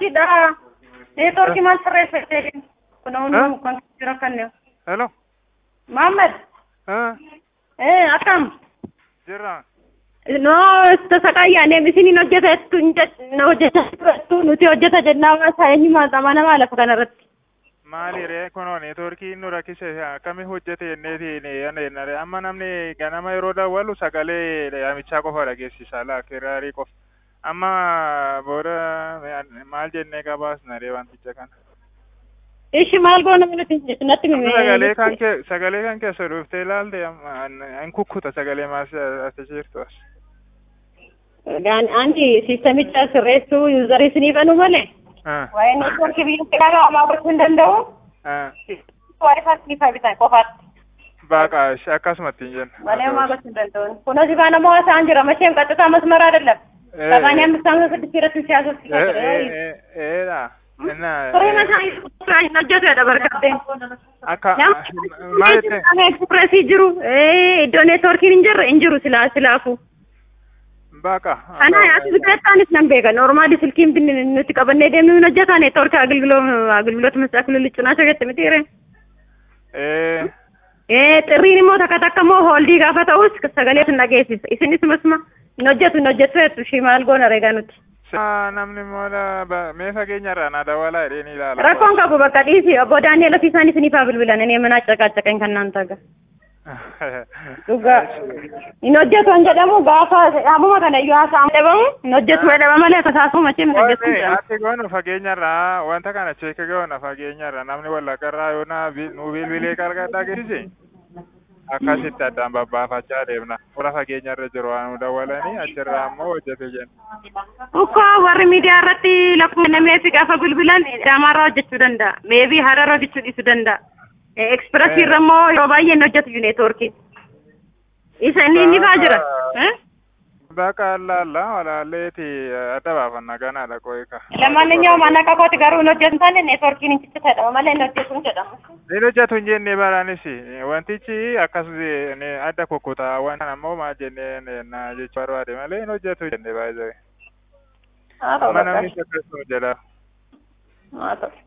da. Network maal sirreeffate kunuun kan jira kanneen. Hello. Muhammad. Akkam. Jirra. No, tasaqayyaanee misiniin hojjetattu hojjetattu nuti hojjeta jennaa waasaa eenyumaa zamana maalaaf kanarratti. Maali ree kunoo neetworkiin nu rakkise akkami hojjete jenneetiin yanneennare amma namni ganama yeroo daawwalu sagalee yaamichaa qofa dhageessisa laakiraarii qofa. Amma booda maal jennee gabaasna ree wanticha kana. Ishi maal goona nuti natti sagalee kan keessa dhuftee ilaalte an kukkuta sagalee maas as jirtu as. Anti sistemicha sirreessuu yuuzarii sinii banuu malee. Waa'ee networkii biyyatti dhagahamaa gochuu hin danda'u. Waa'ee sinii bitan qofaatti. Baqa akkasumatti hin jenna. Malee homaa gochuu hin danda'u. Kunis ifaan ammoo haasa'an jira masheen qaxxataa masmaraa dallam. Sabaan yaan bisaan keessatti irratti siyaasatti. Sorry masaa hin hojjetedha barkaatteen. Akka maal jettee? Expressii jiru iddoo networkiin hin jiru silaafu. Baqa. Ana as bitataanis nan beeka normaali silkiin nuti qabannee deemnu hin hojjetaa networkii agalgiloota masaakiluu liccinaa jette mitiire. Xirriin immoo takka immoo hooldii gaafa ta'us sagalee sin dhageessisa isinis masuma hin hojjetu jettu ishii maal goona reegaa nuti. Namni immoo mee fageenyarraa na dawalaa jedheen ilaala. Rakkoon qabu bakka dhiisi obbo Daani'eel ofii isaanii isiniifaa bilbilan inni mana caqacaqeen kan naan taga. Dhugaa hin hojjetu hin jedhamu gaafa haamuma kana iyyuu haasa'amu dhabamu hin hojjetu jedhama malee tasaasuu machee hin hojjetu hin jedhamu. Ati goonu fageenyarraa wanta kana cheeke goona fageenyarraa namni wallaqarraa yoo nu bilbilee qarqadhaa geessise akkasitti addaan babbaafachaa deemna. Fuula fageenyarra jiru waan nu dawwalanii achirraa ammoo hojjetu jenna. Ukkoo warri miidiyaa irratti lakkuma nameefi gaafa bilbilan Adaamaarraa hojjechuu danda'a. Meebii Hararraa hojjechuu dhiisuu danda'a. Express irra immoo yeroo baay'ee hojjetu networkii. Isa inni faa jira. Baqa walaalleeti adda baafanna ganaadha qoyika. Lammaanyaa'u mana qaqqooti garuu hin hojjetu taane networkiin hin ciccitedha malee hin hojjetu hin jedhamu. Hin hojjetu hin jennee baraanis wantichi akkas adda kukkutaa wanta ammoo maal jennee na jechuu barbaade malee hin hojjetu jennee baay'ee. Mana namni akkasuma jedha.